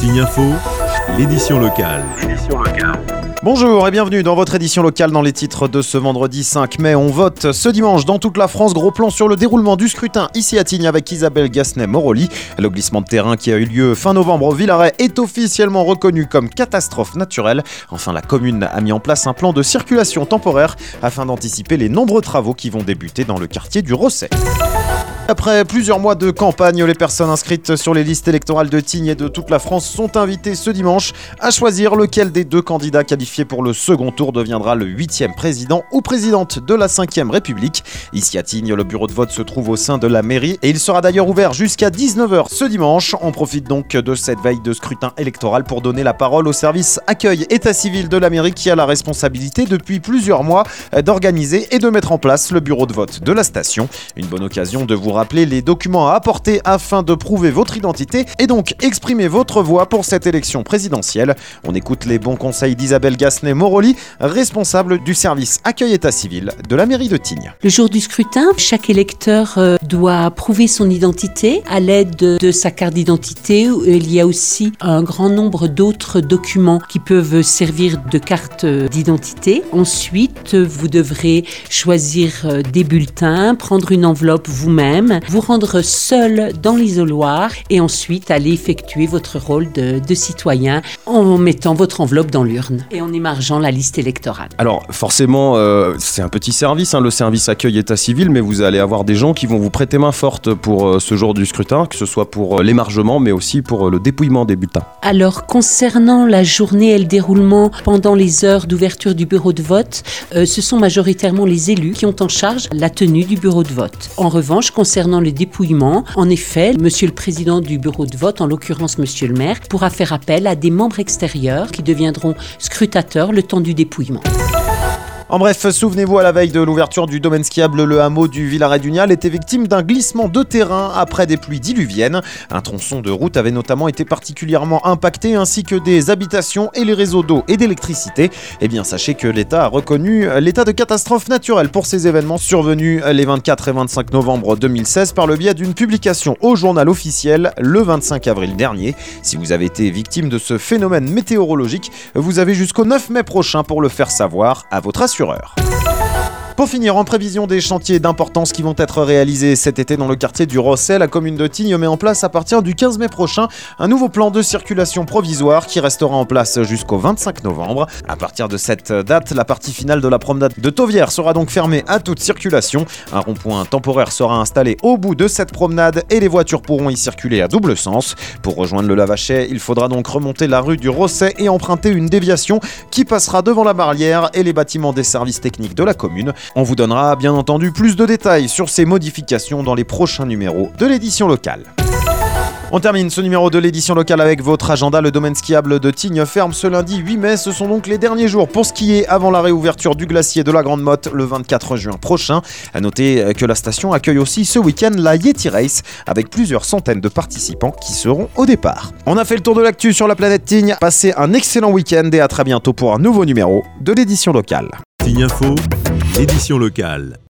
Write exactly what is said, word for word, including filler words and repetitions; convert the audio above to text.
Tignes Info, l'édition locale. Bonjour et bienvenue dans votre édition locale. Dans les titres de ce vendredi cinq mai, on vote ce dimanche dans toute la France. Gros plan sur le déroulement du scrutin ici à Tignes avec Isabelle Gassenet-Morolli. Le glissement de terrain qui a eu lieu fin novembre au Villaret est officiellement reconnu comme catastrophe naturelle. Enfin, la commune a mis en place un plan de circulation temporaire afin d'anticiper les nombreux travaux qui vont débuter dans le quartier du Rosset. Après plusieurs mois de campagne, les personnes inscrites sur les listes électorales de Tignes et de toute la France sont invitées ce dimanche à choisir lequel des deux candidats qualifiés pour le second tour deviendra le huitième président ou présidente de la cinquième République. Ici à Tignes, le bureau de vote se trouve au sein de la mairie et il sera d'ailleurs ouvert jusqu'à dix-neuf heures ce dimanche. On profite donc de cette veille de scrutin électoral pour donner la parole au service accueil état civil de la mairie qui a la responsabilité depuis plusieurs mois d'organiser et de mettre en place le bureau de vote de la station. Une bonne occasion de vous rappeler les documents à apporter afin de prouver votre identité et donc exprimer votre voix pour cette élection présidentielle. On écoute les bons conseils d'Isabelle Gassenet-Morolli, responsable du service accueil état civil de la mairie de Tignes. Le jour du scrutin, chaque électeur euh, doit prouver son identité à l'aide de, de sa carte d'identité. Il y a aussi un grand nombre d'autres documents qui peuvent servir de carte d'identité. Ensuite, vous devrez choisir des bulletins, prendre une enveloppe vous-même, vous rendre seul dans l'isoloir et ensuite aller effectuer votre rôle de, de citoyen en mettant votre enveloppe dans l'urne et en émargeant la liste électorale. Alors forcément, euh, c'est un petit service, hein, le service accueil état civil, mais vous allez avoir des gens qui vont vous prêter main forte pour euh, ce jour du scrutin, que ce soit pour euh, l'émargement, mais aussi pour euh, le dépouillement des bulletins. Alors concernant la journée et le déroulement pendant les heures d'ouverture du bureau de vote, euh, ce sont majoritairement les élus qui ont en charge la tenue du bureau de vote. En revanche, concernant le dépouillement, en effet, monsieur le président du bureau de vote, en l'occurrence monsieur le maire, pourra faire appel à des membres extérieurs qui deviendront scrutateurs le temps du dépouillement. En bref, souvenez-vous, à la veille de l'ouverture du domaine skiable, le hameau du Villaret-Dugnal était victime d'un glissement de terrain après des pluies diluviennes. Un tronçon de route avait notamment été particulièrement impacté, ainsi que des habitations et les réseaux d'eau et d'électricité. Eh bien, sachez que l'État a reconnu l'état de catastrophe naturelle pour ces événements survenus les vingt-quatre et vingt-cinq novembre deux mille seize par le biais d'une publication au journal officiel le vingt-cinq avril dernier. Si vous avez été victime de ce phénomène météorologique, vous avez jusqu'au neuf mai prochain pour le faire savoir à votre assureur. Pour finir, en prévision des chantiers d'importance qui vont être réalisés cet été dans le quartier du Rosset, la commune de Tignes met en place à partir du quinze mai prochain un nouveau plan de circulation provisoire qui restera en place jusqu'au vingt-cinq novembre. À partir de cette date, la partie finale de la promenade de Tauvière sera donc fermée à toute circulation. Un rond-point temporaire sera installé au bout de cette promenade et les voitures pourront y circuler à double sens. Pour rejoindre le Lavachet, il faudra donc remonter la rue du Rosset et emprunter une déviation qui passera devant la barrière et les bâtiments des services techniques de la commune. On vous donnera bien entendu plus de détails sur ces modifications dans les prochains numéros de l'édition locale. On termine ce numéro de l'édition locale avec votre agenda. Le domaine skiable de Tignes ferme ce lundi huit mai. Ce sont donc les derniers jours pour skier avant la réouverture du glacier de la Grande Motte le vingt-quatre juin prochain. À noter que la station accueille aussi ce week-end la Yeti Race avec plusieurs centaines de participants qui seront au départ. On a fait le tour de l'actu sur la planète Tignes. Passez un excellent week-end et à très bientôt pour un nouveau numéro de l'édition locale. Tignes Info, édition locale.